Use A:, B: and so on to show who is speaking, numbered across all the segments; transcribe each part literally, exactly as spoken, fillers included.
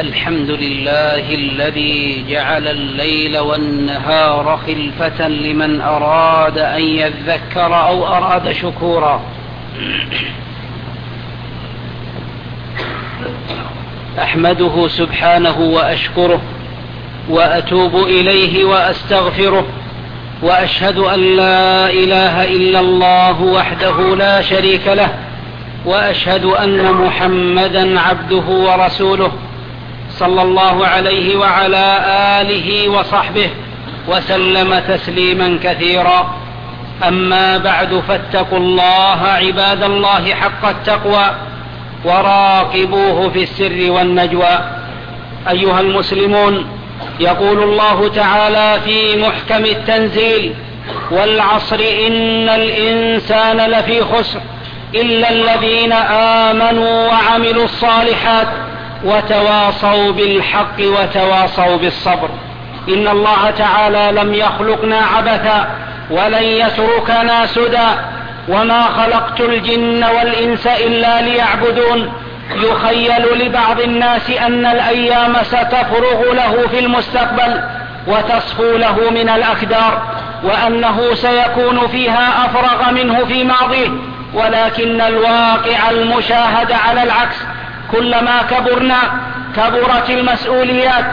A: الحمد لله الذي جعل الليل والنهار خلفة لمن أراد أن يذكر أو أراد شكورا. أحمده سبحانه وأشكره وأتوب إليه وأستغفره، وأشهد أن لا إله إلا الله وحده لا شريك له، وأشهد أن محمدا عبده ورسوله صلى الله عليه وعلى آله وصحبه وسلم تسليما كثيرا. أما بعد، فاتقوا الله عباد الله حق التقوى وراقبوه في السر والنجوى. أيها المسلمون، يقول الله تعالى في محكم التنزيل: والعصر إن الإنسان لفي خسر إلا الذين آمنوا وعملوا الصالحات وتواصوا بالحق وتواصوا بالصبر. إن الله تعالى لم يخلقنا عبثا ولن يتركنا سدى، وما خلقت الجن والإنس إلا ليعبدون. يخيل لبعض الناس أن الأيام ستفرغ له في المستقبل وتصفو له من الأكدار، وأنه سيكون فيها أفرغ منه في ماضيه، ولكن الواقع المشاهد على العكس. كلما كبرنا كبرت المسؤوليات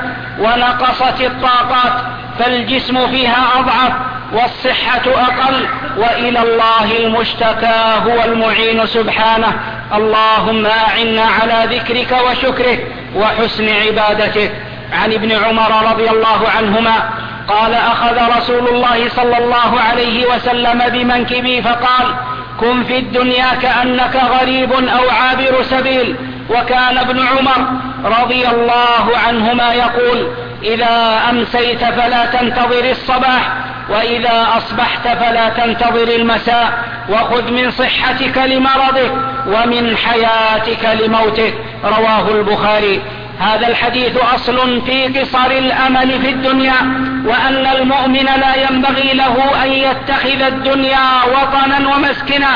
A: ونقصت الطاقات، فالجسم فيها أضعف والصحة أقل، وإلى الله المشتكى هو المعين سبحانه. اللهم أعنا على ذكرك وشكرك وحسن عبادتك. عن ابن عمر رضي الله عنهما قال: أخذ رسول الله صلى الله عليه وسلم بمنكبي فقال: كن في الدنيا كأنك غريب أو عابر سبيل. وكان ابن عمر رضي الله عنهما يقول: إذا أمسيت فلا تنتظر الصباح، وإذا أصبحت فلا تنتظر المساء، وخذ من صحتك لمرضك ومن حياتك لموتك. رواه البخاري. هذا الحديث أصل في قصر الأمل في الدنيا، وأن المؤمن لا ينبغي له أن يتخذ الدنيا وطنا ومسكنا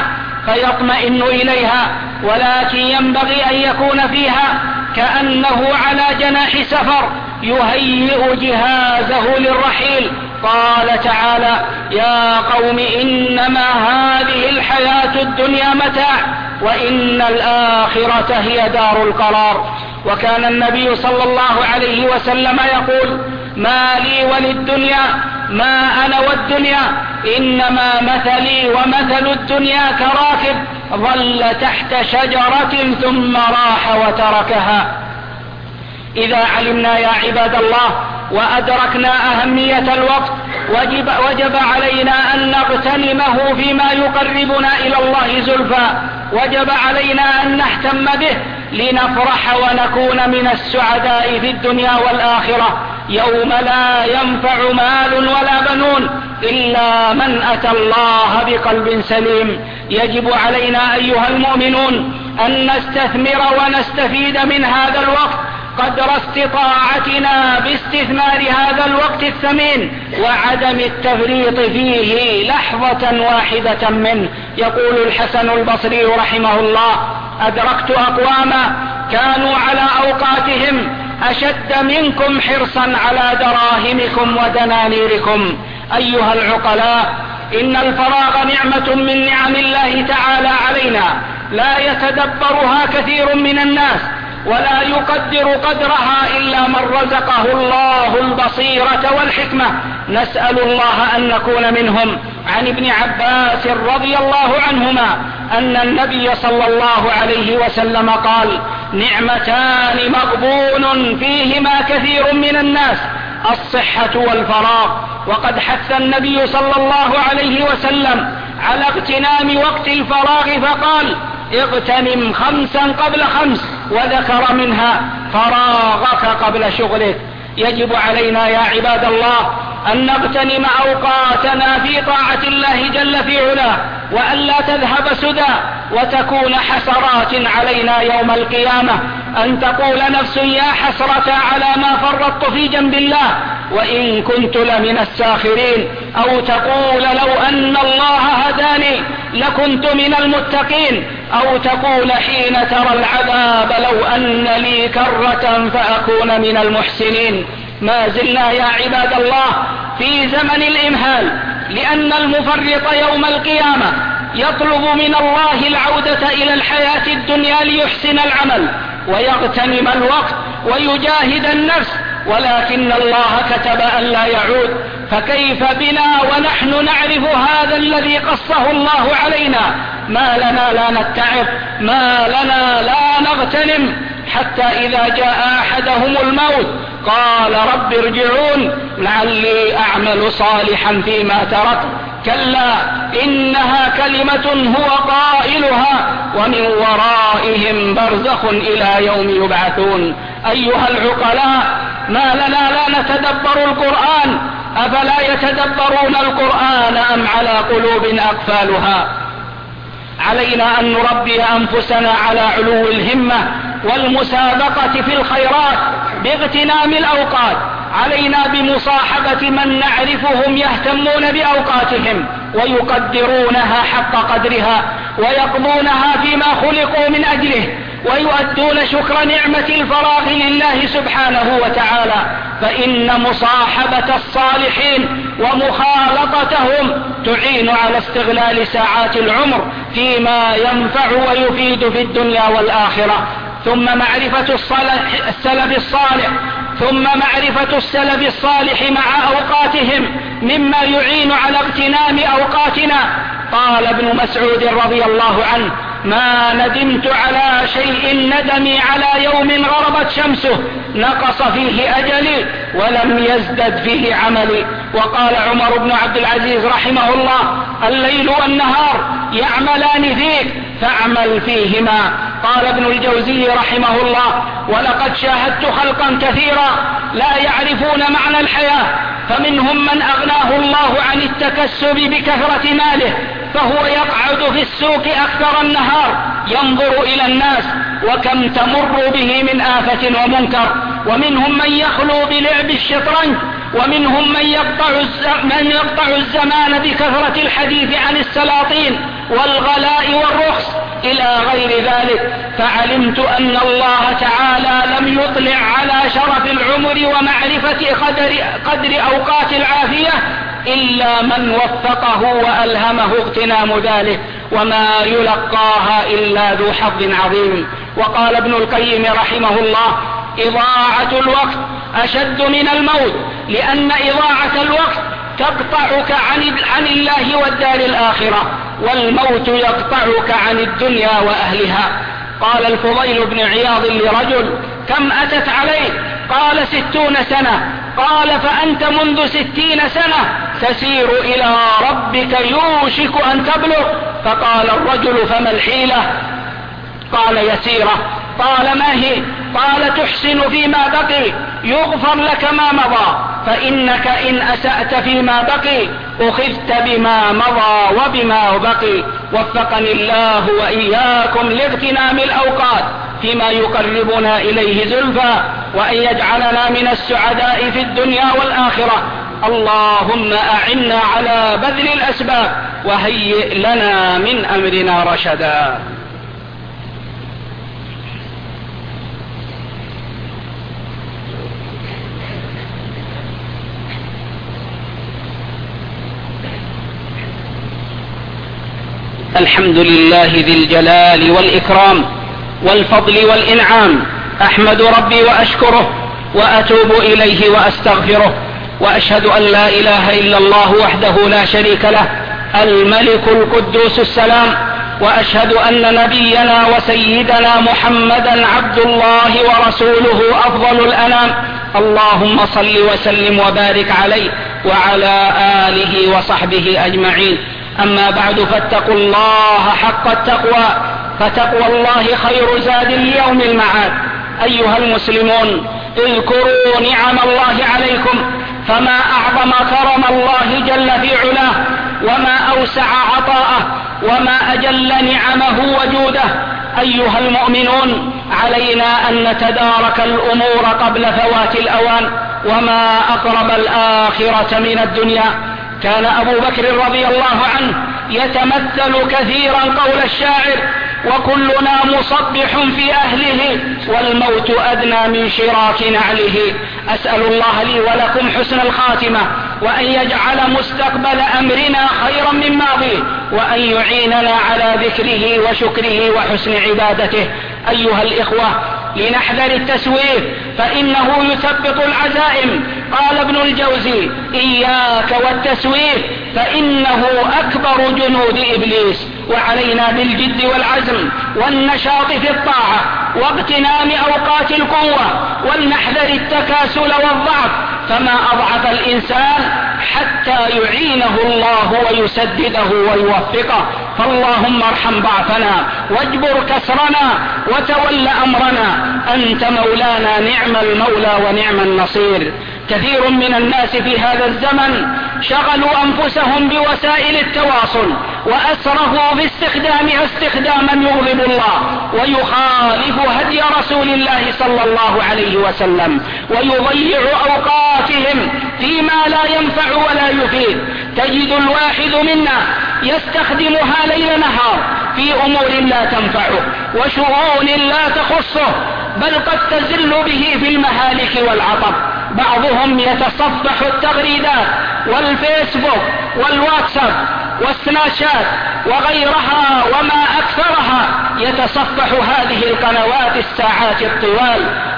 A: فيطمئن إليها، ولكن ينبغي أن يكون فيها كأنه على جناح سفر يهيئ جهازه للرحيل. قال تعالى: يا قوم إنما هذه الحياة الدنيا متاع وإن الآخرة هي دار القرار. وكان النبي صلى الله عليه وسلم يقول: ما لي وللدنيا ما أنا والدنيا، إنما مثلي ومثل الدنيا كراكب ظل تحت شجرة ثم راح وتركها. إذا علمنا يا عباد الله وأدركنا أهمية الوقت، وجب, وجب علينا أن نغتنمه فيما يقربنا إلى الله زلفى. وجب علينا أن نهتم به لنفرح ونكون من السعداء في الدنيا والآخرة، يوم لا ينفع مال ولا بنون إلا من أتى الله بقلب سليم. يجب علينا أيها المؤمنون أن نستثمر ونستفيد من هذا الوقت قدر استطاعتنا باستثمار هذا الوقت الثمين وعدم التفريط فيه لحظة واحدة منه. يقول الحسن البصري رحمه الله: أدركت أقواما كانوا على أوقاتهم أشد منكم حرصا على دراهمكم ودنانيركم. أيها العقلاء، إن الفراغ نعمة من نعم الله تعالى علينا لا يتدبرها كثير من الناس، ولا يقدر قدرها إلا من رزقه الله البصيرة والحكمة. نسأل الله أن نكون منهم. عن ابن عباس رضي الله عنهما أن النبي صلى الله عليه وسلم قال: نعمتان مغبون فيهما كثير من الناس، الصحة والفراغ. وقد حث النبي صلى الله عليه وسلم على اغتنام وقت الفراغ فقال: اغتنم خمسا قبل خمس، وذكر منها فراغك قبل شغلك. يجب علينا يا عباد الله أن نغتنم أوقاتنا في طاعة الله جل في علاه، وألا تذهب سدى وتكون حسرات علينا يوم القيامة، أن تقول نفس: يا حسرة على ما فرطت في جنب الله وإن كنت لمن الساخرين، أو تقول: لو أن الله هداني لكنت من المتقين، أو تقول حين ترى العذاب لو أن لي كرة فأكون من المحسنين. ما زلنا يا عباد الله في زمن الإمهال، لأن المفرط يوم القيامة يطلب من الله العودة إلى الحياة الدنيا ليحسن العمل ويغتنم الوقت ويجاهد النفس، ولكن الله كتب أن لا يعود. فكيف بنا ونحن نعرف هذا الذي قصه الله علينا؟ ما لنا لا نتعظ، ما لنا لا نغتنم، حتى إذا جاء أحدهم الموت قال رب ارجعون لعلي أعمل صالحا فيما تركت. كلا إنها كلمة هو قائلها ومن ورائهم برزخ إلى يوم يبعثون. أيها العقلاء، ما لنا لا نتدبر القرآن؟ أفلا يتدبرون القرآن أم على قلوب أقفالها؟ علينا أن نربي أنفسنا على علو الهمة والمسابقة في الخيرات باغتنام الأوقات. علينا بمصاحبة من نعرفهم يهتمون بأوقاتهم ويقدرونها حق قدرها ويقضونها فيما خلقوا من أجله ويؤدون شكر نعمة الفراغ لله سبحانه وتعالى. فإن مصاحبة الصالحين ومخالطتهم تعين على استغلال ساعات العمر فيما ينفع ويفيد في الدنيا والآخرة. ثم معرفة السلف الصالح ثم معرفة السلف الصالح مع أوقاتهم مما يعين على اغتنام أوقاتنا. قال ابن مسعود رضي الله عنه: ما ندمت على شيء ندمي على يوم غربت شمسه نقص فيه أجلي ولم يزدد فيه عملي. وقال عمر بن عبد العزيز رحمه الله: الليل والنهار يعملان فيك فاعمل فيهما. قال ابن الجوزي رحمه الله: ولقد شاهدت خلقا كثيرا لا يعرفون معنى الحياة، فمنهم من أغناه الله عن التكسب بكثرة ماله فهو يقعد في السوق أكثر النهار ينظر إلى الناس وكم تمر به من آفة ومنكر. ومنهم من يخلو بلعب الشطرنج، ومنهم من يقطع, من يقطع الزمان بكثرة الحديث عن السلاطين والغلاء والرخص إلى غير ذلك. فعلمت أن الله تعالى لم يطلع على شرف العمر ومعرفة قدر, قدر أوقات العافية إلا من وفقه وألهمه اغتنام ذلك، وما يلقاها إلا ذو حظ عظيم. وقال ابن القيم رحمه الله: إضاعة الوقت أشد من الموت، لأن إضاعة الوقت تقطعك عن, عن الله والدار الآخرة، والموت يقطعك عن الدنيا وأهلها. قال الفضيل بن عياض لرجل: كم أتت عليك؟ قال: ستون سنة. قال: فأنت منذ ستين سنة تسير إلى ربك يوشك أن تبلغ. فقال الرجل: فما الحيلة؟ قال: يسيرة. قال: ما هي؟ قال: تحسن فيما بقي يغفر لك ما مضى، فإنك إن أسأت فيما بقي أخذت بما مضى وبما بقي. وفقني الله وإياكم لاغتنام الأوقات فيما يقربنا إليه زلفى، وأن يجعلنا من السعداء في الدنيا والآخرة. اللهم أعنا على بذل الأسباب وهيئ لنا من أمرنا رشدا. الحمد لله ذي الجلال والإكرام والفضل والإنعام، أحمد ربي وأشكره وأتوب إليه وأستغفره، وأشهد أن لا إله إلا الله وحده لا شريك له الملك القدوس السلام، وأشهد أن نبينا وسيدنا محمدا عبد الله ورسوله أفضل الأنام. اللهم صل وسلم وبارك عليه وعلى آله وصحبه أجمعين. أما بعد، فاتقوا الله حق التقوى، فتقوى الله خير زاد ليوم المعاد. أيها المسلمون، اذكروا نعم الله عليكم، فما أعظم كرم الله جل في علاه، وما أوسع عطاءه، وما أجل نعمه وجوده. أيها المؤمنون، علينا أن نتدارك الأمور قبل فوات الأوان، وما أقرب الآخرة من الدنيا. كان أبو بكر رضي الله عنه يتمثل كثيرا قول الشاعر: وكلنا مصبح في أهله، والموت أدنى من شراك نعله. أسأل الله لي ولكم حسن الخاتمة، وأن يجعل مستقبل أمرنا خيرا من ماضيه، وأن يعيننا على ذكره وشكره وحسن عبادته. أيها الإخوة، لنحذر التسويف فإنه يثبط العزائم. قال ابن الجوزي: إياك والتسويف فإنه أكبر جنود إبليس. وعلينا بالجد والعزم والنشاط في الطاعة واغتنام أوقات القوة، ولنحذر التكاسل والضعف، فما أضعف الإنسان حتى يعينه الله ويسدده ويوفقه. فاللهم ارحم ضعفنا واجبر كسرنا وتول أمرنا، أنت مولانا نعم المولى ونعم النصير. كثير من الناس في هذا الزمن شغلوا أنفسهم بوسائل التواصل وأسرفوا باستخدامها استخداما يغضب الله ويخالف هدي رسول الله صلى الله عليه وسلم، ويضيع أوقاتهم فيما لا ينفع ولا يفيد. تجد الواحد منا يستخدمها ليل نهار في أمور لا تنفعه وشؤون لا تخصه، بل قد تزل به في المهالك والعطب. بعضهم يتصفح التغريدات والفيسبوك والواتساب والسناشات وغيرها وما أكثرها، يتصفح هذه القنوات الساعات الطوال،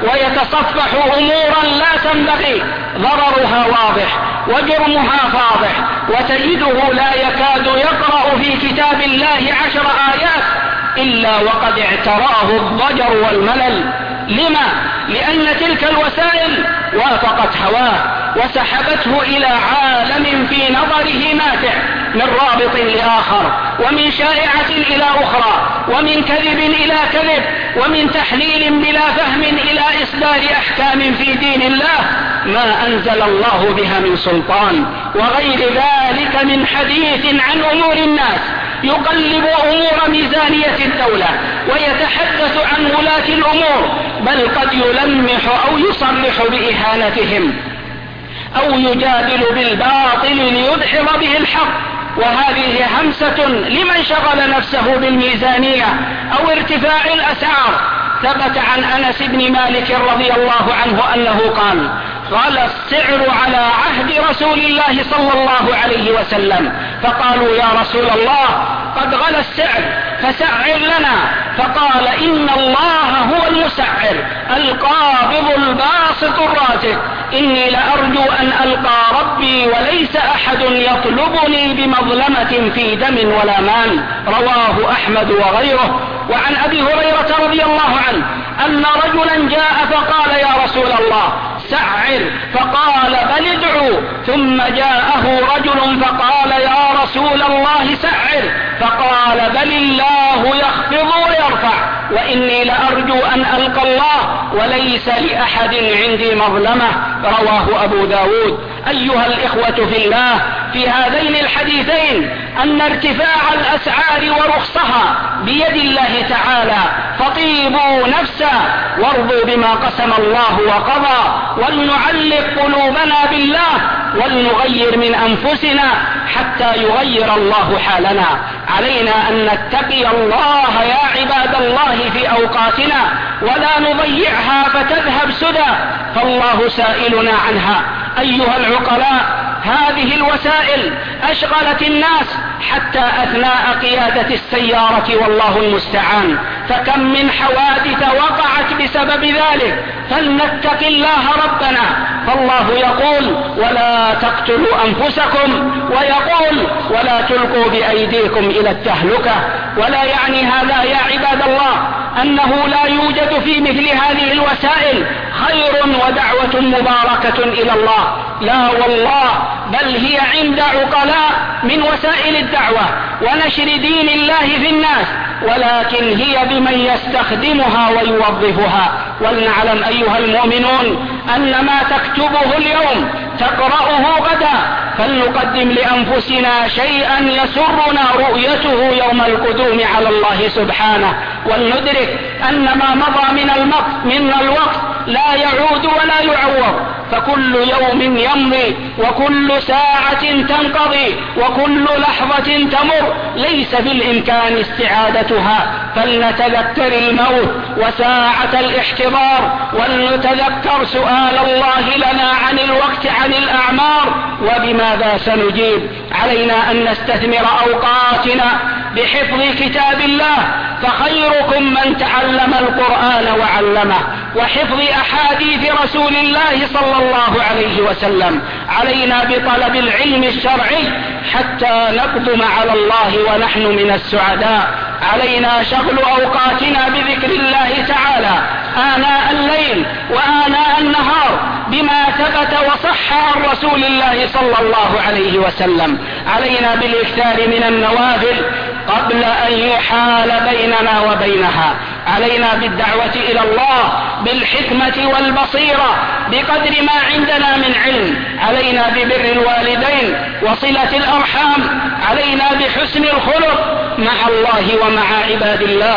A: ويتصفح أمورا لا تنبغي، ضررها واضح وجرمها فاضح، وتجده لا يكاد يقرأ في كتاب الله عشر آيات إلا وقد اعتراه الضجر والملل. لما؟ لأن تلك الوسائل وافقت هواه وسحبته إلى عالم في نظره ماتع، من رابط لآخر، ومن شائعة إلى أخرى، ومن كذب إلى كذب، ومن تحليل بلا فهم إلى إصدار أحكام في دين الله ما أنزل الله بها من سلطان، وغير ذلك من حديث عن أمور الناس. يقلب أمور ميزانية الدولة ويتحدث عن ولاة الأمور، بل قد يلمح أو يصرح بإهانتهم أو يجادل بالباطل ليدحض به الحق. وهذه همسة لمن شغل نفسه بالميزانية أو ارتفاع الأسعار. ثبت عن أنس بن مالك رضي الله عنه أنه قال: غلى السعر على عهد رسول الله صلى الله عليه وسلم، فقالوا: يا رسول الله قد غلى السعر فسعر لنا. فقال: إن الله هو المسعر القابض الباسط الرازق، إني لأرجو أن ألقى ربي وليس أحد يطلبني بمظلمة في دم ولا مال. رواه أحمد وغيره. وعن أبي هريرة رضي الله عنه أن رجلا جاء فقال: يا رسول الله سعر، فقال: بل ادعوا. ثم جاءه رجل فقال: يا رسول الله سعر، فقال: بل الله يخفض ويرفع، وإني لأرجو أن ألقى الله وليس لأحد عندي مظلمة. رواه أبو داود. أيها الإخوة في الله، في هذين الحديثين أن ارتفاع الأسعار ورخصها بيد الله تعالى، فطيبوا نفسا وارضوا بما قسم الله وقضى، ولنعلق قلوبنا بالله ولنغير من أنفسنا حتى يغير الله حالنا. علينا أن نتقي الله يا عباد الله في أوقاتنا ولا نضيعها فتذهب سدى، فالله سائلنا عنها. أيها العقلاء، هذه الوسائل أشغلت الناس حتى أثناء قيادة السيارة، والله المستعان، فكم من حوادث وقعت بسبب ذلك. فلنتق الله ربنا، فالله يقول: ولا تقتلوا أنفسكم، ويقول: ولا تلقوا بأيديكم إلى التهلكة. ولا يعني هذا يا عباد الله أنه لا يوجد في مثل هذه الوسائل خير ودعوة مباركة إلى الله، لا والله، بل هي عند عقلاء من وسائل الدعوة ونشر دين الله في الناس، ولكن هي بمن يستخدمها ويوظفها. ولنعلم أيها المؤمنون أن ما تكتبه اليوم تقرأه غدا، فلنقدم لأنفسنا شيئا يسرنا رؤيته يوم القدوم على الله سبحانه.
B: ولندرك أن ما مضى من المقت من الوقت لا يعود ولا يعوض، فكل يوم يمضي وكل ساعة تنقضي وكل لحظة تمر ليس بالإمكان استعادتها، فلنتذكر الموت وساعة الاحتضار، ولنتذكر سؤال الله لنا عن الوقت عن الأعمار وبماذا سنجيب. علينا أن نستثمر أوقاتنا بحفظ كتاب الله، فخيركم من تعلم القرآن وعلمه، وحفظ أحاديث رسول الله صلى الله عليه وسلم. علينا بطلب العلم الشرعي حتى نقدم على الله ونحن من السعداء. علينا شغل أوقاتنا بذكر الله تعالى آناء الليل وآناء النهار بما ثبت وصح عن رسول الله صلى الله عليه وسلم. علينا بالاكثار من النوافل قبل أن يحال بيننا وبينها. علينا بالدعوة إلى الله بالحكمة والبصيرة بقدر ما عندنا من علم. علينا ببر الوالدين وصلة الأرحام. علينا بحسن الخلق مع الله ومع عباد الله.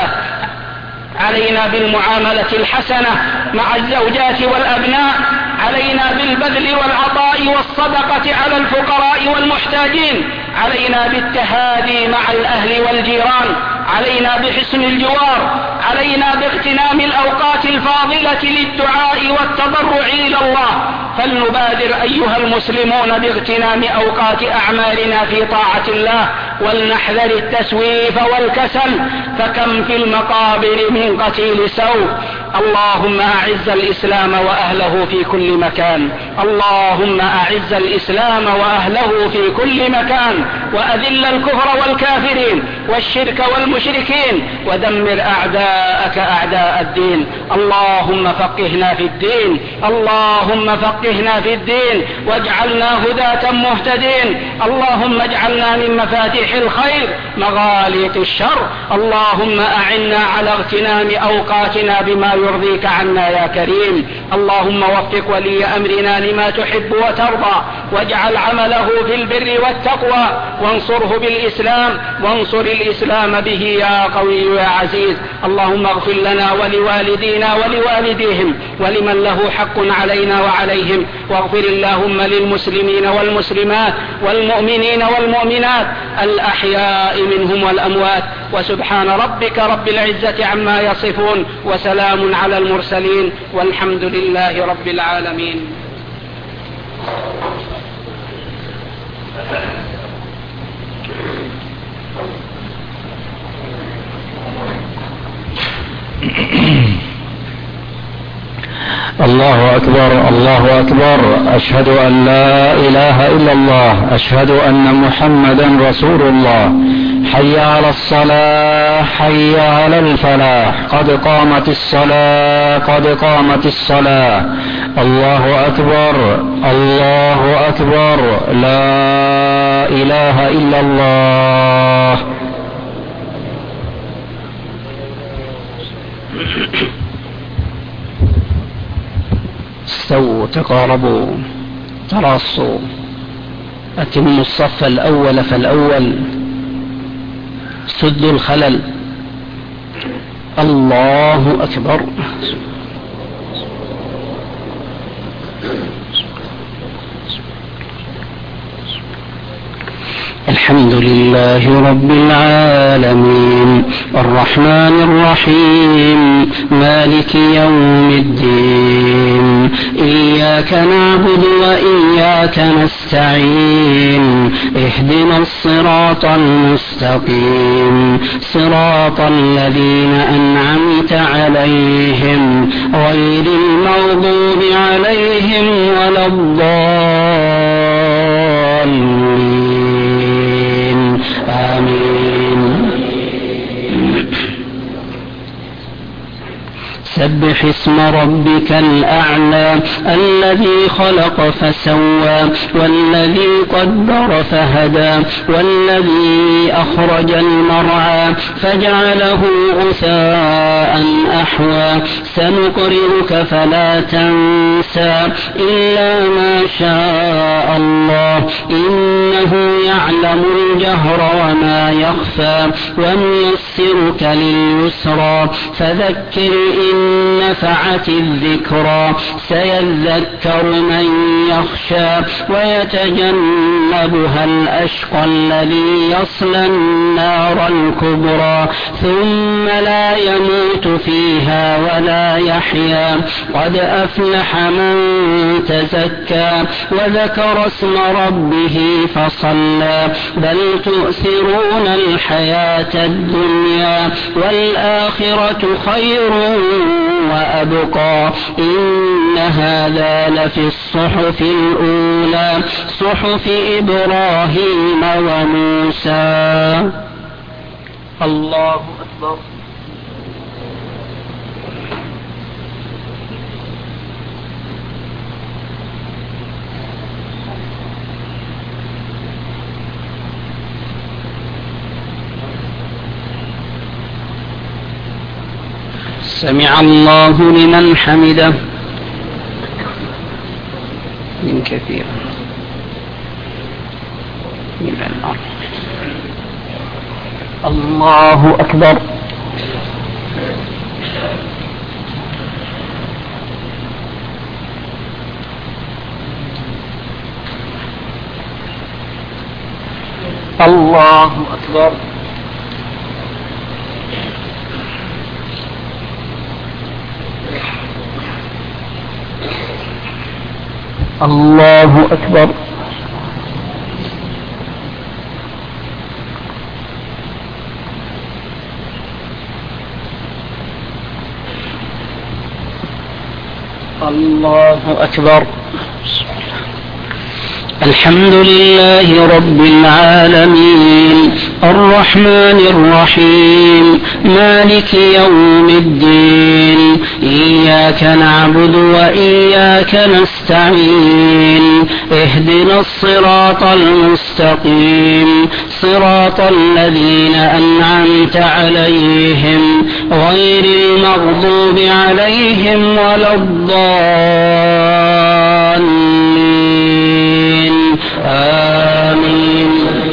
B: علينا بالمعاملة الحسنة مع الزوجات والأبناء. علينا بالبذل والعطاء والصدقة على الفقراء والمحتاجين. علينا بالتهادي مع الأهل والجيران. علينا بحسن الجوار. علينا باغتنام الأوقات الفاضلة للدعاء والتضرع إلى الله. فلنبادر أيها المسلمون باغتنام أوقات أعمالنا في طاعة الله، ولنحذر التسويف والكسل، فكم في المقابر من قتيل سوء. اللهم أعز الإسلام وأهله في كل مكان. اللهم أعز الإسلام وأهله في كل مكان، وأذل الكفر والكافرين والشرك والمشركين، ودمر أعداءك أعداء الدين. اللهم فقهنا في الدين. اللهم فقهنا في الدين واجعلنا هداة مهتدين. اللهم اجعلنا من مفاتيح الخير مغاليق الشر. اللهم أعنا على اغتنام أوقاتنا بما يرضيك عنا يا كريم. اللهم وفق ولي أمرنا لما تحب وترضى، واجعل عمله في البر والتقوى، وانصره بالإسلام، وانصر الإسلام به يا قوي يا عزيز. اللهم اغفر لنا ولوالدينا ولوالديهم ولمن له حق علينا وعليهم، واغفر اللهم للمسلمين والمسلمات والمؤمنين والمؤمنات الأحياء منهم والأموات. وسبحان ربك رب العزة عما يصفون، وسلام على المرسلين، والحمد لله رب العالمين.
C: الله أكبر الله أكبر. أشهد أن لا إله إلا الله. أشهد أن محمدا رسول الله. حي على الصلاة حي على الفلاح. قد قامت الصلاة قد قامت الصلاة. الله أكبر الله أكبر. لا إله إلا الله. استووا تقاربوا تراصوا. أتموا الصف الأول فالأول. سدوا الخلل. الله أكبر. الحمد لله رب العالمين، الرحمن الرحيم، مالك يوم الدين. إياك نعبد وإياك نستعين. اهدنا الصراط المستقيم، صراط الذين أنعمت عليهم غير المغضوب عليهم ولا الضالين. آمين. سبح اسم ربك الأعلى الذي خلق فسوى، والذي قدر فهدى، والذي أخرج المرعى فجعله غثاء
B: نحوا سنقرئك فلا تنسى إلا ما شاء الله إنه يعلم الجهر وما يخفى ونيسرك لليسرى فذكر إن نفعت الذكرى سيذكر من يخشى ويتجنبها الأشقى الذي يصلى النار الكبرى ثم لا يموت فيها ولا يحيا قد أفلح من تزكى وذكر اسم ربه فصلى بل تؤثرون الحياة الدنيا والآخرة خير وأبقى إن هذا لفي الصحف الأولى صحف إبراهيم وموسى. الله أكبر. سمع الله لمن حمده من كثير من الأرض. الله أكبر. الله أكبر. الله أكبر. الله أكبر. الحمد لله رب العالمين الرحمن الرحيم مالك يوم الدين إياك نعبد وإياك نستعين اهدنا الصراط المستقيم صراط الذين أنعمت عليهم غير المغضوب عليهم ولا الضالين آمين.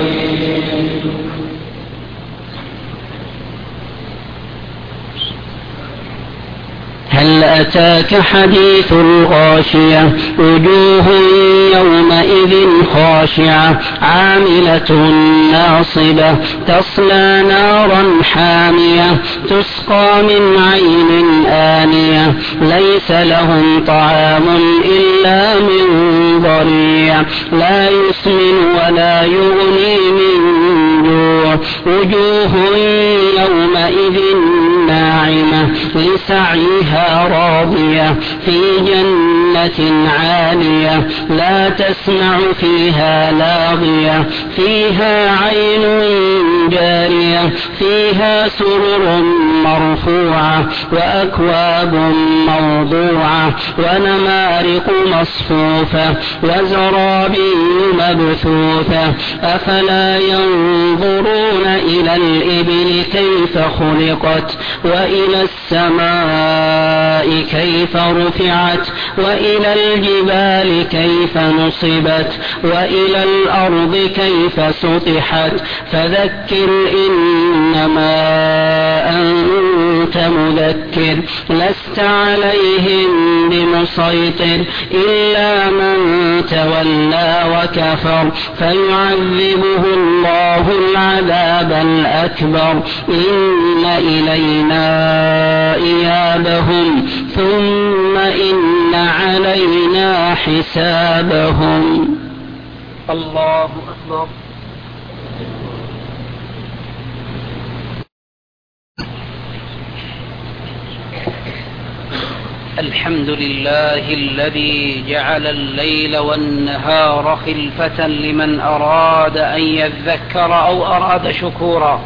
B: هل أتاك حديث الغاشية وجوه يومئذ خاشعة عاملة ناصبة تصلى نارا حامية تسقى من عين آنية ليس لهم طعام إلا من ضريع لا يسمن ولا يغني من جوع وجوه يومئذ ناعمة لسعيها راضية في جنة عالية لا تسمع فيها لاغية فيها عين جارية فيها سرر مرفوعة وأكواب موضوعة ونمارق مصفوفة وزرابي مبثوثة أفلا ينظرون إلى الإبل كيف خلقت وإلى السماء كيف رفعت وإلى الجبال كيف نصبت وإلى الأرض كيف سطحت فذكر إنما أنت مذكر لست عليهم بمسيطر إلا من تولى وكفر فيعذبه الله العذاب الأكبر إن إلينا إيابهم ثم إن علينا حسابهم. الله أكبر. الحمد لله الذي جعل الليل والنهار خلفة لمن أراد أن يذكر أو أراد شكورا.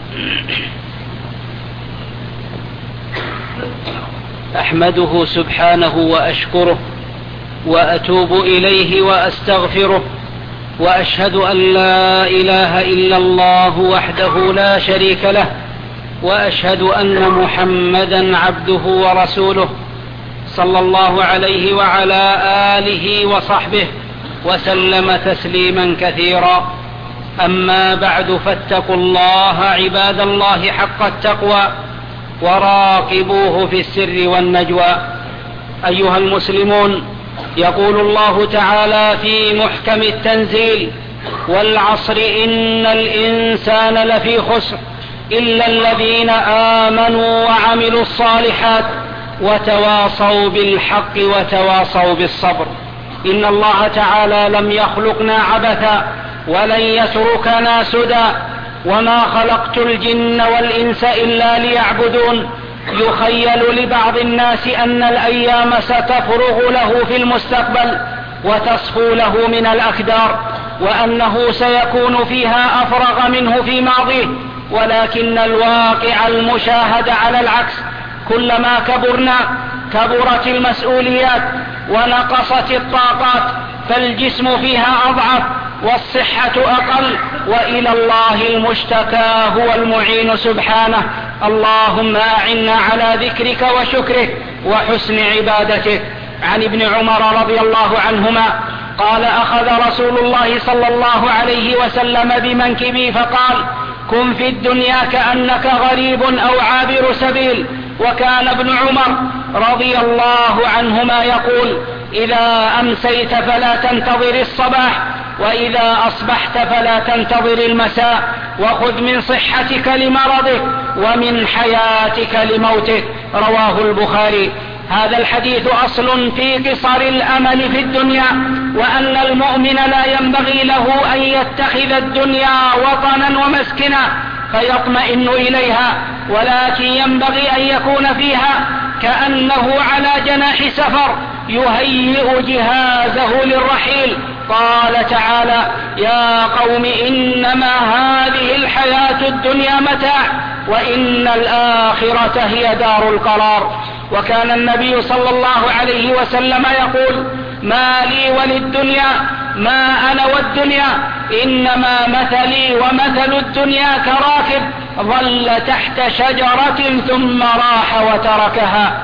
B: أحمده سبحانه وأشكره وأتوب إليه وأستغفره وأشهد أن لا إله إلا الله وحده لا شريك له
A: وأشهد أن محمدا عبده ورسوله صلى الله عليه وعلى آله وصحبه وسلم تسليما كثيرا. أما بعد، فاتقوا الله عباد الله حق التقوى وراقبوه في السر والنجوى. أيها المسلمون، يقول الله تعالى في محكم التنزيل: والعصر إن الإنسان لفي خسر إلا الذين آمنوا وعملوا الصالحات وتواصوا بالحق وتواصوا بالصبر. إن الله تعالى لم يخلقنا عبثا ولن يتركنا سدى، وما خلقت الجن والإنس إلا ليعبدون. يخيل لبعض الناس أن الأيام ستفرغ له في المستقبل وتصفو له من الأكدار، وأنه سيكون فيها أفرغ منه في ماضيه، ولكن الواقع المشاهد على العكس. كلما كبرنا كبرت المسؤوليات ونقصت الطاقات، فالجسم فيها أضعف والصحة أقل، وإلى الله المشتكى هو المعين سبحانه. اللهم أعنا على ذكرك وشكرك وحسن عبادتك. عن ابن عمر رضي الله عنهما قال: أخذ رسول الله صلى الله عليه وسلم بمنكبي فقال: كن في الدنيا كأنك غريب أو عابر سبيل. وكان ابن عمر رضي الله عنهما يقول: إذا أمسيت فلا تنتظر الصباح، وإذا أصبحت فلا تنتظر المساء، وخذ من صحتك لمرضك ومن حياتك لموتك. رواه البخاري. هذا الحديث أصل في قصر الأمل في الدنيا، وأن المؤمن لا ينبغي له أن يتخذ الدنيا وطنا ومسكنا فيطمئن إليها، ولكن ينبغي أن يكون فيها كأنه على جناح سفر يهيئ جهازه للرحيل. قال تعالى: يا قوم إنما هذه الحياة الدنيا متاع وإن الآخرة هي دار القرار. وكان النبي صلى الله عليه وسلم يقول: ما لي وللدنيا ما أنا والدنيا، إنما مثلي ومثل الدنيا كراكب ظل تحت شجرة ثم راح وتركها.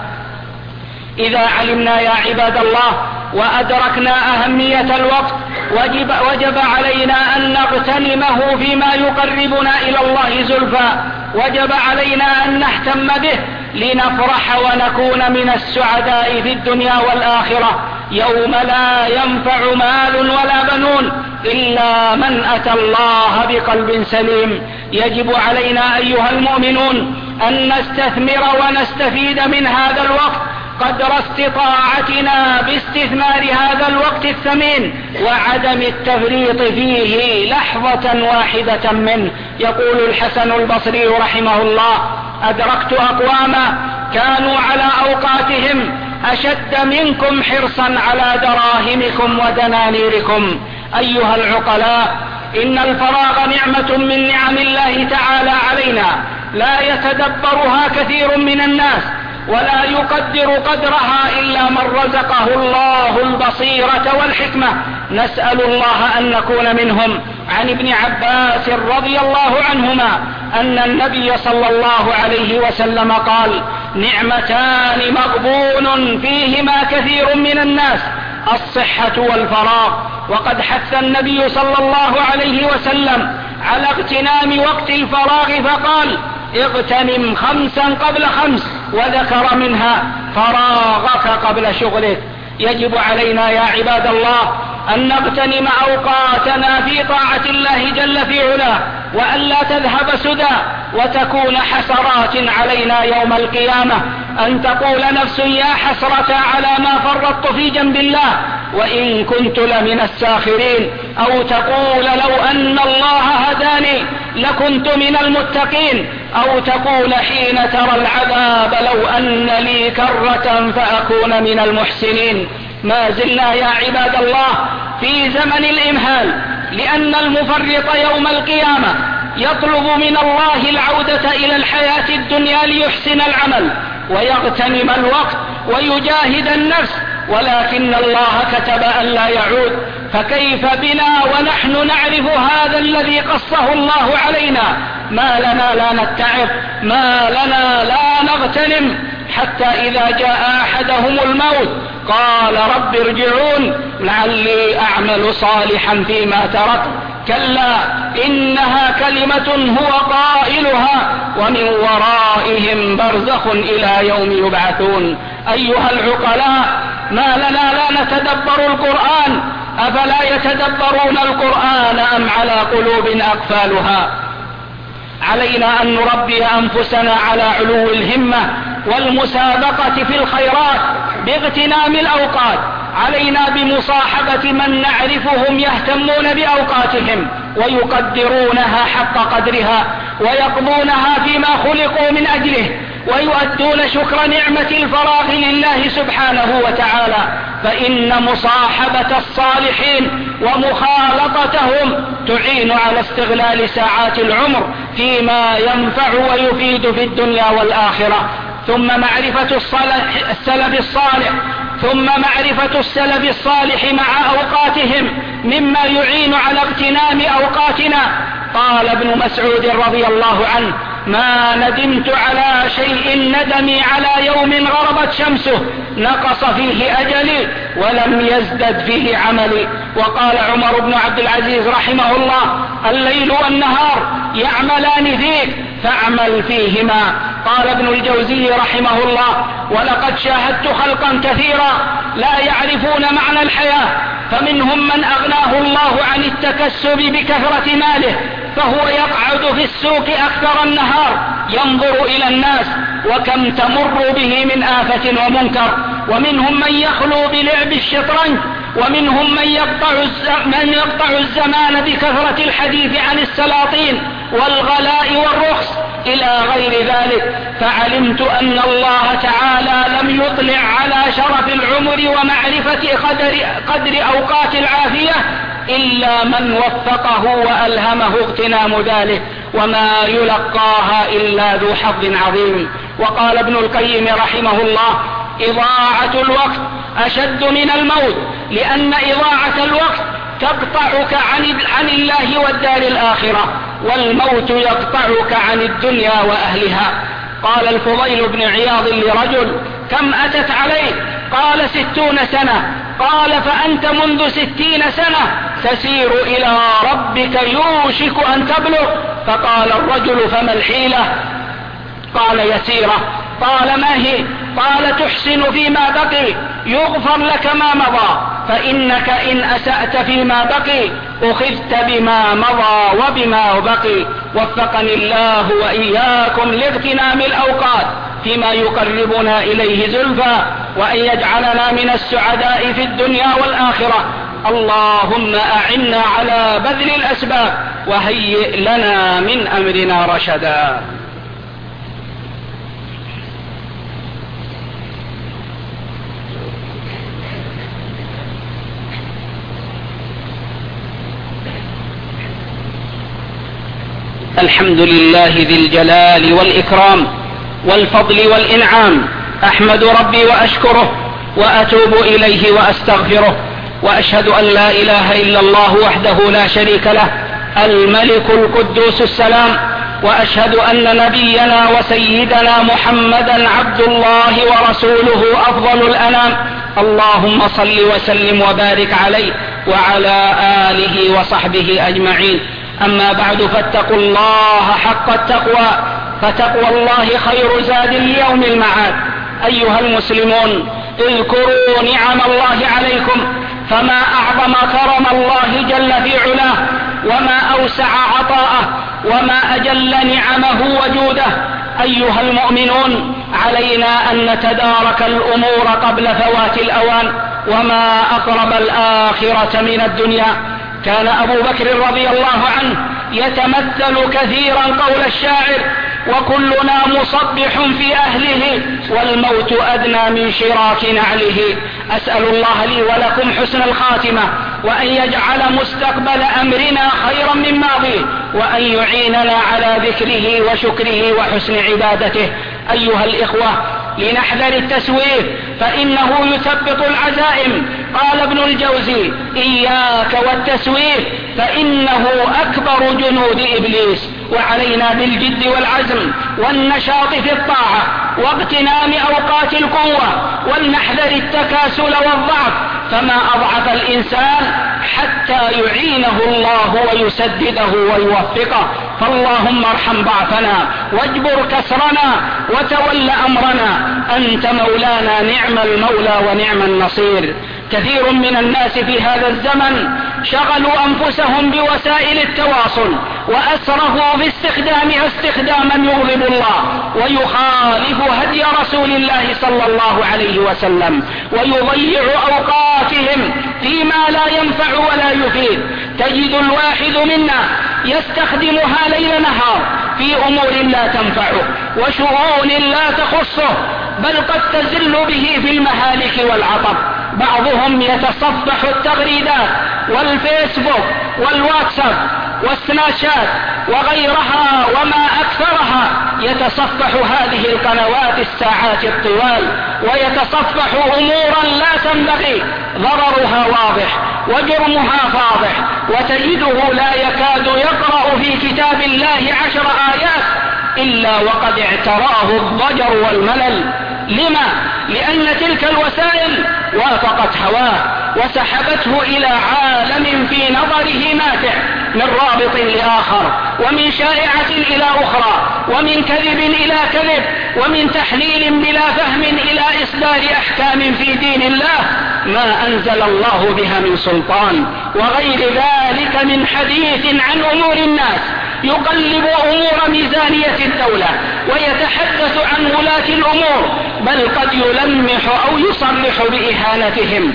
A: إذا علمنا يا عباد الله وأدركنا أهمية الوقت، وجب, وجب علينا أن نغتنمه فيما يقربنا إلى الله زلفى. وجب علينا أن نهتم به لنفرح ونكون من السعداء في الدنيا والآخرة، يوم لا ينفع مال ولا بنون إلا من أتى الله بقلب سليم. يجب علينا أيها المؤمنون أن نستثمر ونستفيد من هذا الوقت قدر استطاعتنا باستثمار هذا الوقت الثمين وعدم التفريط فيه لحظة واحدة منه. يقول الحسن البصري رحمه الله: أدركت أقواما كانوا على أوقاتهم أشد منكم حرصا على دراهمكم ودنانيركم. أيها العقلاء، إن الفراغ نعمة من نعم الله تعالى علينا لا يتدبرها كثير من الناس، ولا يقدر قدرها إلا من رزقه الله البصيرة والحكمة. نسأل الله أن نكون منهم. عن ابن عباس رضي الله عنهما أن النبي صلى الله عليه وسلم قال: نعمتان مغبون فيهما كثير من الناس، الصحة والفراغ. وقد حث النبي صلى الله عليه وسلم على اغتنام وقت الفراغ فقال: اغتنم خمسا قبل خمس، وذكر منها فراغك قبل شغلك. يجب علينا يا عباد الله أن نغتنم أوقاتنا في طاعة الله جل في علاه، وأن لا تذهب سدى وتكون حسرات علينا يوم القيامة، أن تقول نفس يا حسرة على ما فرطت في جنب الله وإن كنت لمن الساخرين، أو تقول لو أن الله هداني لكنت من المتقين، أو تقول حين ترى العذاب لو أن لي كرة فأكون من المحسنين. ما زلنا يا عباد الله في زمن الإمهال، لأن المفرط يوم القيامة يطلب من الله العودة إلى الحياة الدنيا ليحسن العمل ويغتنم الوقت ويجاهد النفس، ولكن الله كتب أن لا يعود. فكيف بنا ونحن نعرف هذا الذي قصه الله علينا
B: ما لنا لا نتعظ، ما لنا لا نغتنم، حتى إذا جاء أحدهم الموت قال رب ارجعون لعلي أعمل صالحا فيما تركت، كلا إنها كلمة هو قائلها ومن ورائهم برزخ إلى يوم يبعثون. أيها العقلاء، ما لنا لا نتدبر القرآن؟ أفلا يتدبرون القرآن أم على قلوب أقفالها؟ علينا أن نربي أنفسنا على علو الهمة والمسابقة في الخيرات باغتنام الأوقات. علينا بمصاحبة من نعرفهم يهتمون بأوقاتهم ويقدرونها حق قدرها ويقضونها فيما خلقوا من أجله ويؤدون شكر نعمة الفراغ لله سبحانه وتعالى، فإن مصاحبة الصالحين ومخالطتهم تعين على استغلال ساعات العمر فيما ينفع ويفيد في الدنيا والآخرة. ثم معرفة السلف الصالح ثم معرفة السلف الصالح مع أوقاتهم مما يعين على اغتنام أوقاتنا. قال ابن مسعود رضي الله عنه: ما ندمت على شيء ندمي على يوم غربت شمسه نقص فيه أجلي ولم يزدد فيه عملي. وقال عمر بن عبد العزيز رحمه الله: الليل والنهار يعملان فيك فاعمل فيهما. قال ابن الجوزي رحمه الله: ولقد شاهدت خلقا كثيرا لا يعرفون معنى الحياة، فمنهم من أغناه الله عن التكسب بكثرة ماله فهو يقعد في السوق أكثر النهار ينظر إلى الناس وكم تمر به من آفة ومنكر. ومنهم من يخلو بلعب الشطرنج، ومنهم من يقطع, من يقطع الزمان بكثرة الحديث عن السلاطين والغلاء والرخص إلى غير ذلك. فعلمت أن الله تعالى لم يطلع على شرف العمر ومعرفة قدر, قدر أوقات العافية إلا من وفقه وألهمه اغتنام ذلك، وما يلقاها إلا ذو حظ عظيم. وقال ابن القيم رحمه الله: إضاعة الوقت أشد من الموت، لأن إضاعة الوقت تقطعك عن, عن الله والدار الآخرة، والموت يقطعك عن الدنيا وأهلها. قال الفضيل بن عياض لرجل: كم أتت عليك؟ قال: ستون سنة. قال: فأنت منذ ستين سنة تسير إلى ربك يوشك أن تبلغ. فقال الرجل: فما الحيلة؟ قال: يسيرة. قال: ما هي؟ قال: تحسن فيما بقي يغفر لك ما مضى، فإنك إن أسأت فيما بقي أخذت بما مضى وبما بقي. وفقني الله وإياكم لاغتنام الأوقات فيما يقربنا إليه زلفى، وأن يجعلنا من السعداء في الدنيا والآخرة. اللهم أعنا على بذل الأسباب وهيئ لنا من أمرنا رشدا.
A: الحمد لله ذي الجلال والإكرام والفضل والإنعام، أحمد ربي وأشكره وأتوب إليه وأستغفره، وأشهد أن لا إله إلا الله وحده لا شريك له الملك القدوس السلام، وأشهد أن نبينا وسيدنا محمدا عبد الله ورسوله أفضل الأنام. اللهم صل وسلم وبارك عليه وعلى آله وصحبه أجمعين. أما بعد، فاتقوا الله حق التقوى، فتقوى الله خير زاد ليوم المعاد. أيها المسلمون، اذكروا نعم الله عليكم، فما أعظم كرم الله جل في علاه، وما أوسع عطاءه، وما أجل نعمه وجوده. أيها المؤمنون، علينا أن نتدارك الأمور قبل فوات الأوان، وما أقرب الآخرة من الدنيا. كان أبو بكر رضي الله عنه يتمثل كثيرا قول الشاعر: وكلنا مصبح في أهله والموت أدنى من شراك نعله. أسأل الله لي ولكم حسن الخاتمة، وأن يجعل مستقبل أمرنا خيرا من ماضيه، وأن يعيننا على ذكره وشكره وحسن عبادته. أيها الإخوة، لنحذر التسويف فإنه يثبط العزائم. قال ابن الجوزي: إياك والتسويف فإنه أكبر جنود إبليس.
B: وعلينا بالجد والعزم والنشاط في الطاعة واغتنام أوقات القوة، ولنحذر التكاسل والضعف، فما أضعف الإنسان حتى يعينه الله ويسدده ويوفقه. فاللهم ارحم ضعفنا واجبر كسرنا وتول أمرنا، أنت مولانا نعم المولى ونعم النصير. كثير من الناس في هذا الزمن شغلوا أنفسهم بوسائل التواصل وأسرفوا في استخدامها استخداما يغضب الله ويخالف هدي رسول الله صلى الله عليه وسلم، ويضيع أوقاتهم فيما لا ينفع ولا يفيد. تجد الواحد منا يستخدمها ليل نهار في أمور لا تنفعه وشؤون لا تخصه، بل قد تزل به في المهالك والعطب. بعضهم يتصفح التغريدات والفيسبوك والواتساب والسناشات وغيرها وما أكثرها، يتصفح هذه القنوات الساعات الطوال ويتصفح أمورا لا تنبغي، ضررها واضح وجرمها فاضح، وتجده لا يكاد يقرأ في كتاب الله عشر آيات إلا وقد اعتراه الضجر والملل. لما؟ لأن تلك الوسائل وافقت هواه وسحبته إلى عالم في نظره ماتع، من رابط لآخر، ومن شائعة إلى أخرى، ومن كذب إلى كذب، ومن تحليل بلا فهم إلى إصدار أحكام في دين الله ما أنزل الله بها من سلطان، وغير ذلك من حديث عن أمور الناس، يقلب أمور ميزانية الدولة ويتحدث عن ولاة الأمور، بل قد يلمح أو يصرح بإهانتهم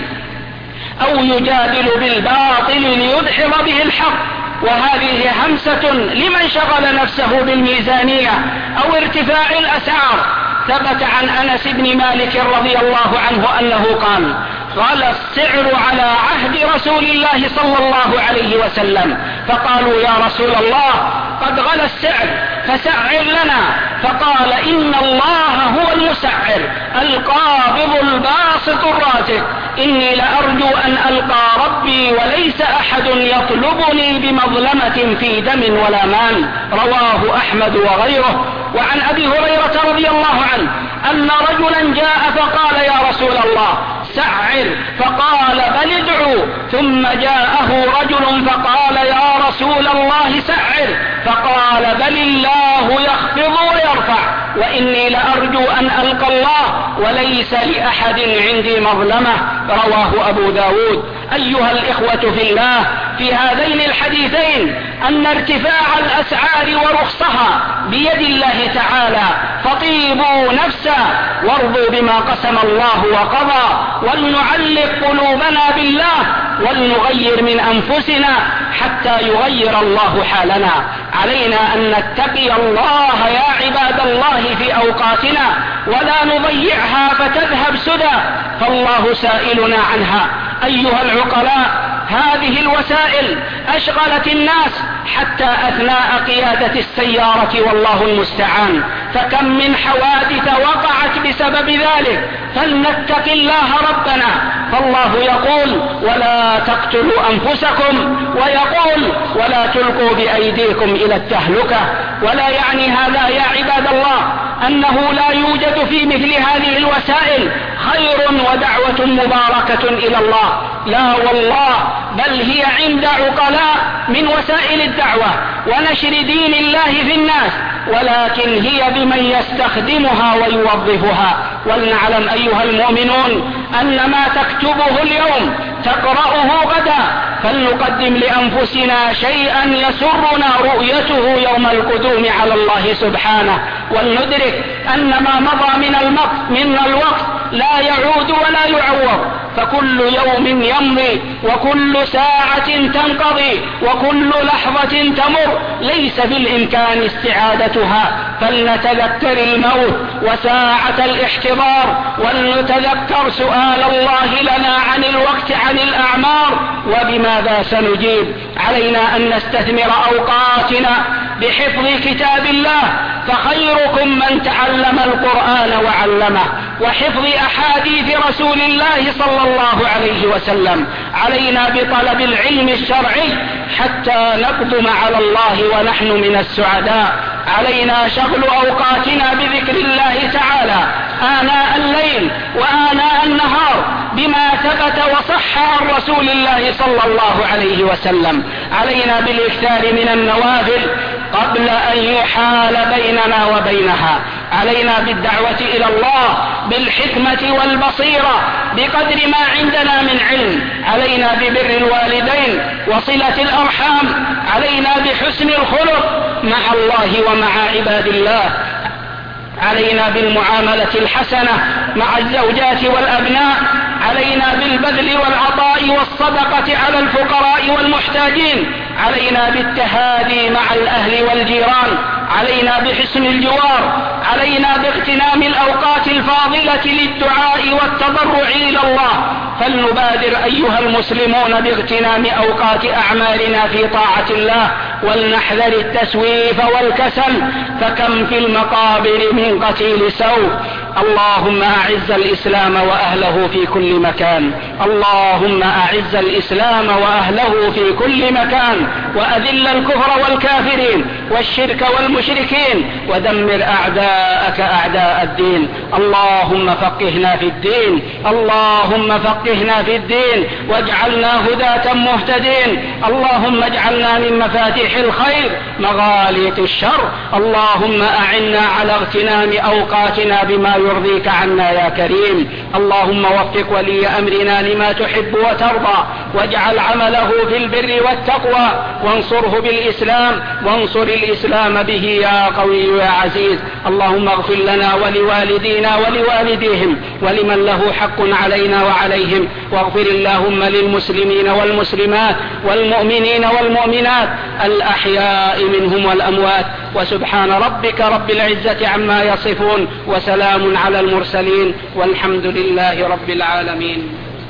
B: أو يجادل بالباطل ليدحض به الحق. وهذه همسة لمن شغل نفسه بالميزانية أو ارتفاع الأسعار. ثبت عن أنس بن مالك رضي الله عنه أنه قال: غلى السعر على عهد رسول الله صلى الله عليه وسلم، فقالوا: يا رسول الله قد غلى السعر فسعر لنا، فقال: إن الله هو المسعر القابض الباسط الرازق، إني لأرجو أن ألقى ربي وليس أحد يطلبني بمظلمة في دم ولا مال. رواه أحمد وغيره. وعن أبي هريرة رضي الله عنه أن رجلا جاء فقال: يا رسول الله سعر، فقال: بل ادعوا. ثم جاءه رجل فقال: يا رسول الله سعر، فقال: بل الله يخفض ويرفع، وإني لأرجو أن ألقى الله وليس لأحد عندي مظلمة. رواه أبو داود. أيها الإخوة في الله، في هذين الحديثين أن ارتفاع الأسعار ورخصها بيد الله تعالى، فطيبوا نفسا وارضوا بما قسم الله وقضى، ولنعلق قلوبنا بالله ولنغير من أنفسنا حتى يغير الله حالنا. علينا أن نتقي الله يا عباد الله في أوقاتنا ولا نضيعها فتذهب سدى، فالله سائلنا عنها. أيها العقلاء، هذه الوسائل أشغلت الناس حتى أثناء قيادة السيارة والله المستعان، فكم من حوادث وقعت بسبب ذلك، فلنتق الله ربنا. فالله يقول: ولا تقتلوا أنفسكم، ويقول: ولا تلقوا بأيديكم إلى التهلكة. ولا يعني هذا يا عباد الله أنه لا يوجد في مثل هذه الوسائل خير ودعوة مباركة إلى الله، لا والله، بل هي عند عقلاء من وسائل الدعوة ونشر دين الله في الناس، ولكن هي بمن يستخدمها ويوظفها. ولنعلم أيها المؤمنون أن ما تكتبه اليوم تقرأه غدا، فلنقدم لأنفسنا شيئا يسرنا رؤيته يوم القدوم على الله سبحانه، ولندرك أن ما مضى من المقت من الوقت لا يعود ولا يعوض، فكل يوم يمضي وكل ساعة تنقضي وكل لحظة تمر ليس بالإمكان استعادتها، فلنتذكر الموت وساعة الاحتضار، ولنتذكر سؤال الله لنا عن الوقت عن الأعمار وبماذا سنجيب. علينا أن نستثمر أوقاتنا بحفظ كتاب الله، فخيركم من تعلم القرآن وعلمه، وحفظ أحاديث رسول الله صلى الله عليه وسلم. علينا بطلب العلم الشرعي حتى نقدم على الله ونحن من السعداء. علينا شغل أوقاتنا بذكر الله تعالى آناء الليل وآناء النهار بما ثبت وصح عن رسول الله صلى الله عليه وسلم. علينا بالإكثار من النوافل قبل أن يحال بيننا وبينها. علينا بالدعوة إلى الله بالحكمة والبصيرة بقدر ما عندنا من علم. علينا ببر الوالدين وصلة الأرحام. علينا بحسن الخلق مع الله ومع عباد الله. علينا بالمعاملة الحسنة مع الزوجات والأبناء. علينا بالبذل والعطاء والصدقة على الفقراء والمحتاجين. علينا بالتهادي مع الأهل والجيران. علينا بحسن الجوار. علينا باغتنام الأوقات الفاضلة للدعاء والتضرع إلى الله. فلنبادر أيها المسلمون باغتنام أوقات أعمالنا في طاعة الله، ولنحذر التسويف والكسل، فكم في المقابر من قتيل سوء. اللهم أعز الإسلام وأهله في كل مكان. اللهم أعز الإسلام وأهله في كل مكان، وأذل الكفر والكافرين والشرك والمشركين، ودمر أعداءك أعداء الدين. اللهم فقهنا في الدين. اللهم فقهنا في الدين واجعلنا هداة مهتدين. اللهم اجعلنا من مفاتيح الخير مغاليق الشر. اللهم أعنا على اغتنام أوقاتنا بما يرضيك عنا يا كريم. اللهم وفق ولي أمرنا لما تحب وترضى، واجعل عمله في البر والتقوى، وانصره بالإسلام، وانصر الإسلام به يا قوي يا عزيز. اللهم اغفر لنا ولوالدينا ولوالديهم ولمن له حق علينا وعليهم، واغفر اللهم للمسلمين والمسلمات والمؤمنين والمؤمنات الأحياء منهم والأموات. وسبحان ربك رب العزة عما يصفون، وسلام على المرسلين، والحمد لله رب العالمين.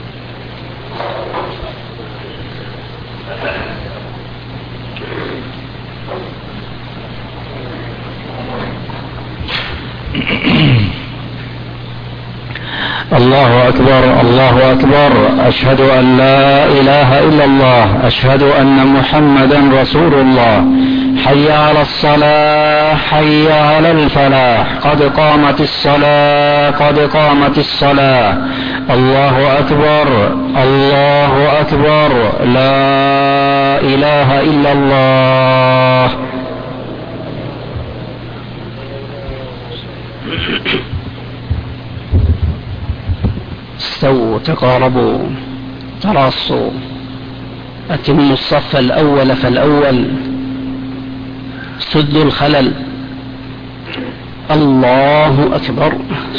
C: الله أكبر الله أكبر. أشهد أن لا إله إلا الله. أشهد أن محمدا رسول الله. حي على الصلاة حي على الفلاح. قد قامت الصلاة قد قامت الصلاة. الله أكبر الله أكبر. لا إله إلا الله.
B: استووا تقاربوا تراصوا، أتموا الصف الأول فالأول، سدوا الخلل. الله أكبر.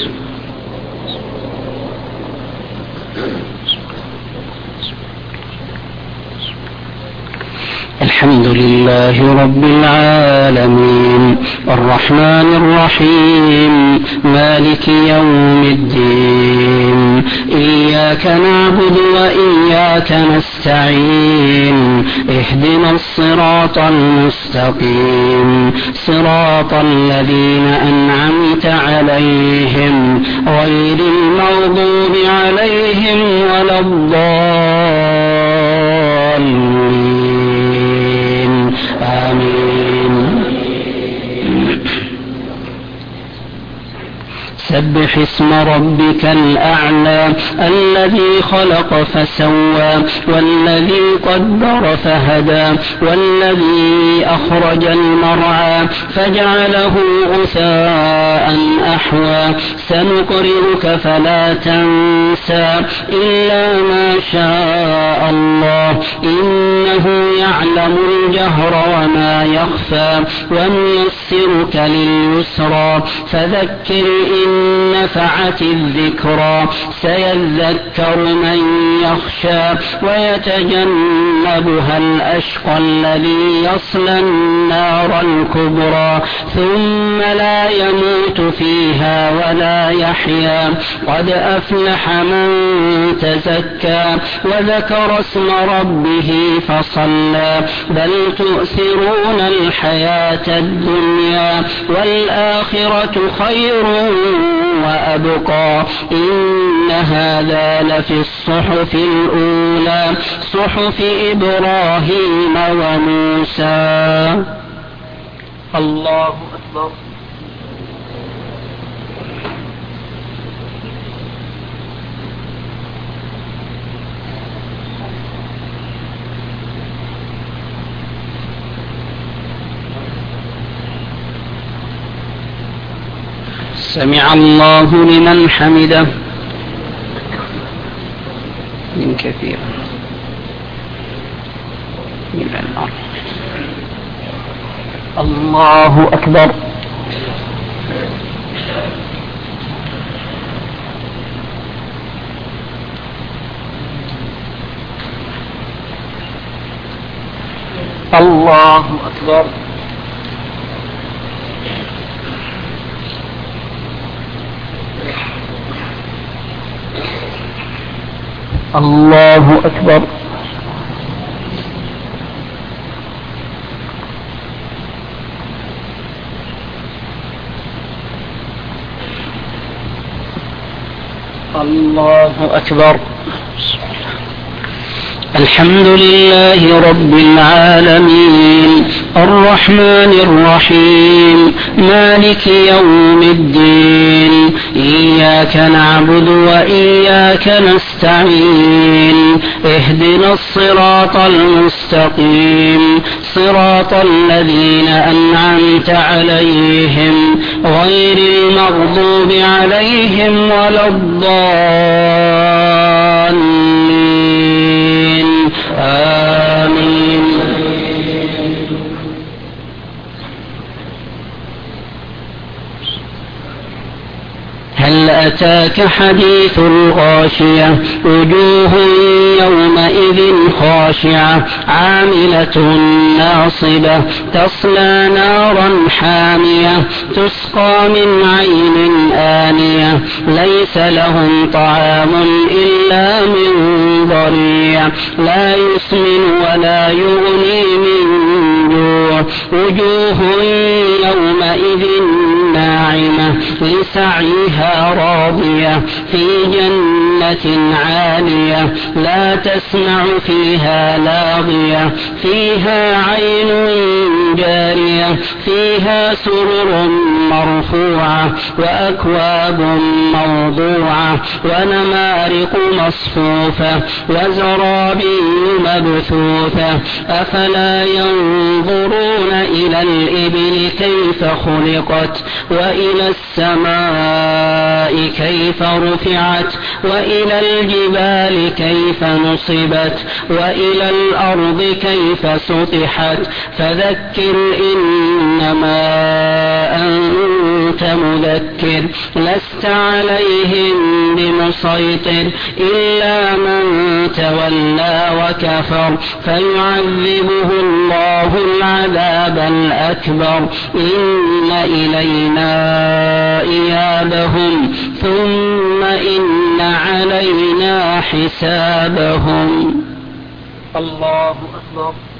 B: الحمد لله رب العالمين، الرحمن الرحيم، مالك يوم الدين. إياك نعبد وإياك نستعين. اهدنا الصراط المستقيم، صراط الذين أنعمت عليهم غير المغضوب عليهم ولا الضالين. آمين. سبح اسم ربك الأعلى الذي خلق فسوى، والذي قدر فهدى، والذي أخرج المرعى فجعله غثاء أحوى. سنقرئك فلا تنسى إلا ما شاء الله، إنه يعلم الجهر وما يخفى. ونيسرك لليسرى، فذكر إن نفعت الذكرى سيذكر من يخشى ويتجنبها الأشقى الذي يصلى النار الكبرى ثم لا يموت فيها ولا يحيا قد أفلح من تزكى وذكر اسم ربه فصلى بل تؤثرون الحياة الدنيا والآخرة خير وأبقى إن هذا لفي الصحف الأولى صحف إبراهيم وموسى. الله أكبر. سمع الله لمن حمده من كثير من الأرض. الله أكبر. الله أكبر. الله أكبر. الله أكبر. الحمد لله رب العالمين الرحمن الرحيم مالك يوم الدين إياك نعبد وإياك نستعين اهدنا الصراط المستقيم صراط الذين أنعمت عليهم غير المغضوب عليهم ولا الضالين آمين. هل أتاك حديث الغاشية وجوه يومئذ خاشعة عاملة ناصبة تصلى نارا حامية تسقى من عين آنية ليس لهم طعام إلا من ضريع لا يسمن ولا يغني من جوع وجوه يومئذ ناعمة لسعيها راضية في جنة عالية لا تسمع فيها لاغية فيها عين جارية فيها سرر مرفوعة وأكواب موضوعة ونمارق مصفوفة وزرابي مبثوثة أفلا ينظرون إلى الإبل كيف خلقت وإلى السماء كيف رفعت وإلى الجبال كيف نصبت وإلى الأرض كيف سطحت فذكر إنما أنت مذكر لست عليهم بمسيطر إلا من تولى وكفر فيعذبه الله العذاب الأكبر إن إلينا إيابهم ثم إن علينا حسابهم. الله أكبر.